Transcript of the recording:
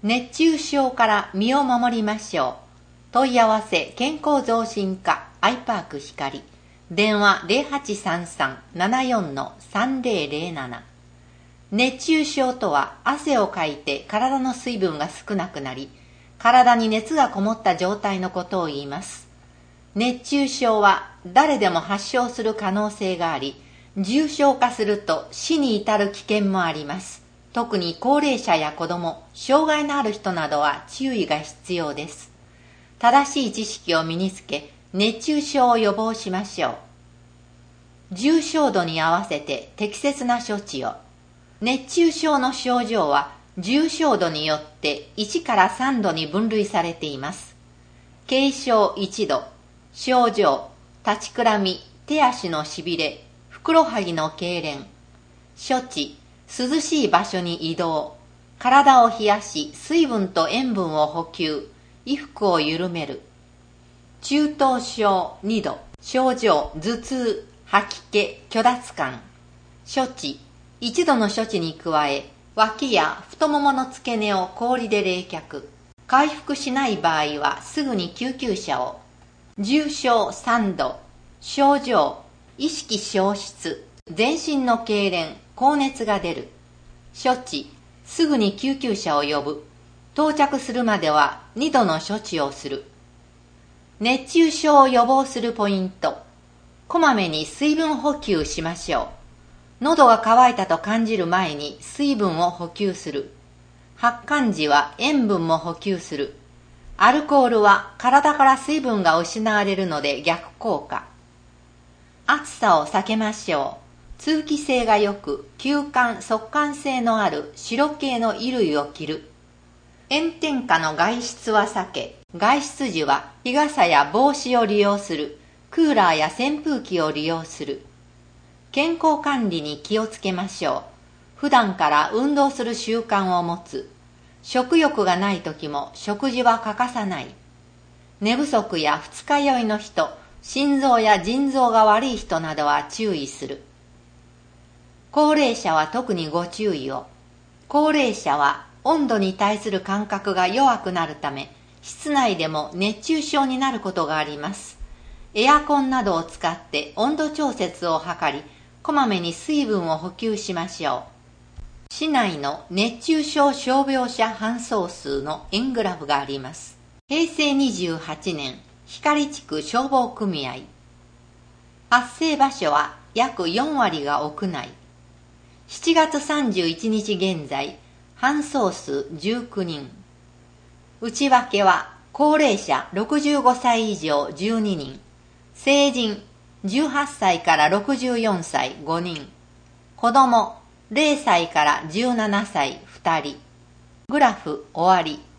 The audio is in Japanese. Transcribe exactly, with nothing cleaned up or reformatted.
熱中症から身を守りましょう。問い合わせ健康増進課アイパーク光。電話 ゼロはちさんさん ななよん さんぜろぜろなな。熱中症とは汗をかいて体の水分が少なくなり、体に熱がこもった状態のことを言います。熱中症は誰でも発症する可能性があり、重症化すると死に至る危険もあります。特に高齢者や子供、障害のある人などは注意が必要です。正しい知識を身につけ、熱中症を予防しましょう。重症度に合わせて適切な処置を。熱中症の症状は重症度によっていちからさんどに分類されています。軽症いちど、症状、立ちくらみ、手足のしびれ、ふくらはぎの痙攣。処置、涼しい場所に移動。体を冷やし、水分と塩分を補給。衣服を緩める。中等症にど、症状、頭痛、吐き気、虚脱感。処置、いちどの処置に加え、脇や太ももの付け根を氷で冷却。回復しない場合はすぐに救急車を。重症さんど、症状、意識消失、全身の痙攣、高熱が出る。処置、すぐに救急車を呼ぶ。到着するまではにどの処置をする。熱中症を予防するポイント。こまめに水分補給しましょう。喉が渇いたと感じる前に水分を補給する。発汗時は塩分も補給する。アルコールは体から水分が失われるので逆効果。暑さを避けましょう。通気性が良く、吸汗・速乾性のある白系の衣類を着る。炎天下の外出は避け、外出時は日傘や帽子を利用する。クーラーや扇風機を利用する。健康管理に気をつけましょう。普段から運動する習慣を持つ。食欲がない時も食事は欠かさない。寝不足や二日酔いの人、心臓や腎臓が悪い人などは注意する。高齢者は特にご注意を。高齢者は温度に対する感覚が弱くなるため、室内でも熱中症になることがあります。エアコンなどを使って温度調節を図り、こまめに水分を補給しましょう。市内の熱中症傷病者搬送数の円グラフがあります。へいせいにじゅうはちねん、光地区消防組合。発生場所は約よんわりが屋内。しちがつさんじゅういちにち現在、搬送数じゅうきゅうにん。内訳は高齢者ろくじゅうごさい以上じゅうににん。成人じゅうはっさいからろくじゅうよんさいごにん。子供ぜろさいからじゅうななさいふたり。グラフ終わり。